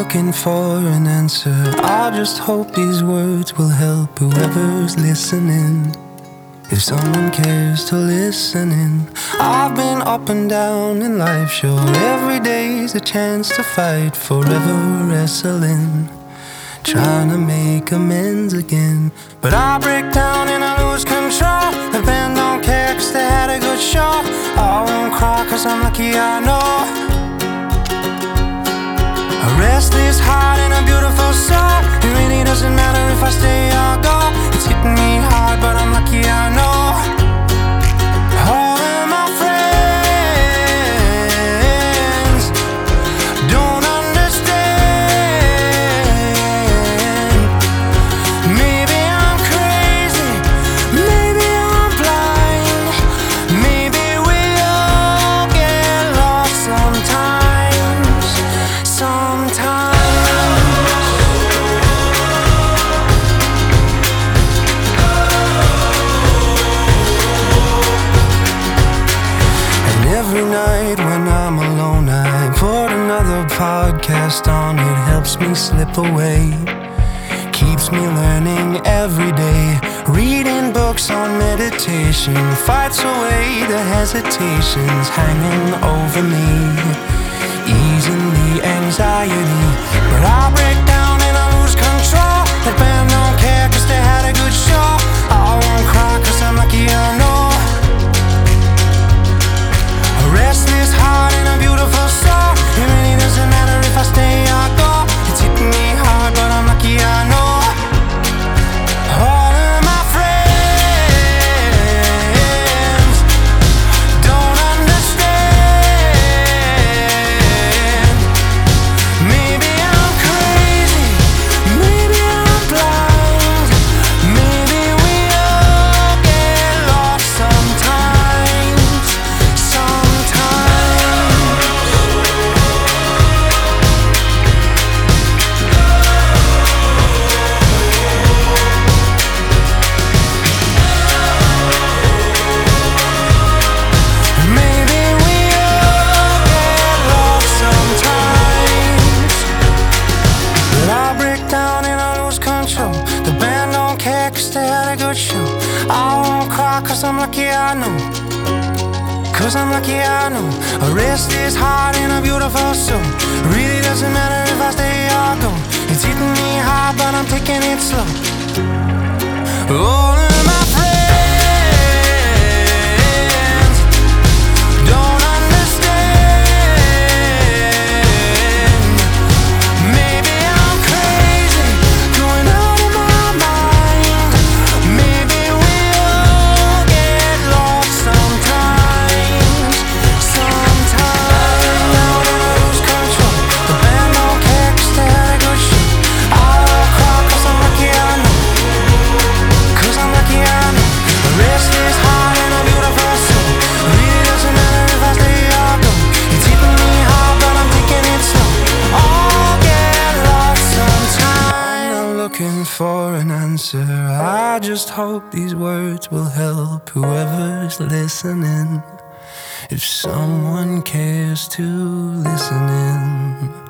looking for an answer. I just hope these words will help whoever's listening. If someone cares to listen in. I've been up and down in life, sure. Every day's a chance to fight, forever wrestling, trying to make amends again. But I break down and I lose control. The band don't care cause they had a good show. I won't cry cause I'm lucky, I know. A restless heart and a beautiful soul. It really doesn't matter if I stay or go. It's hitting me hard but I'm lucky, I know. All of my friends don't understand. Maybe I'm crazy, maybe I'm blind. Maybe we all get lost sometimes. And every night when I'm alone, I put another podcast on. It helps me slip away, keeps me learning every day. Reading books on meditation fights away the hesitations hanging over me, easing the anxiety. But I break down and I lose control. The band don't care cause they had a good show. I won't cry cause I'm lucky, I know. A restless heart and a beautiful soul. It really doesn't matter if I stay or go. It's hitting me hard but I'm lucky, I know. All of my friends don't understand. Maybe I'm crazy, maybe I'm blind. Maybe we all get lost sometimes. Maybe we all get lost sometimes. But I break down and I lose control. The band don't care cause they had a good show. I won't cry cause I'm lucky, I know. Cause I'm lucky, I know. A restless heart and a beautiful soul. Really doesn't matter if I stay or go. It's hitting me hard but I'm taking it slow. All of my friends don't understand. Maybe I'm crazy, going out of my mind. Maybe we all get lost sometimes. Now that I lose control, the band don't care cause they had a good show. I won't cry cause I'm lucky, I know. Cause I'm lucky, I know. A restless heart and a beautiful soul. Really doesn't matter if I stay or go. It's hitting me hard but I'm taking it slow. All get lost sometimes. I'm looking for an answer. I just hope these words will help whoever's listening. If someone cares to listen in.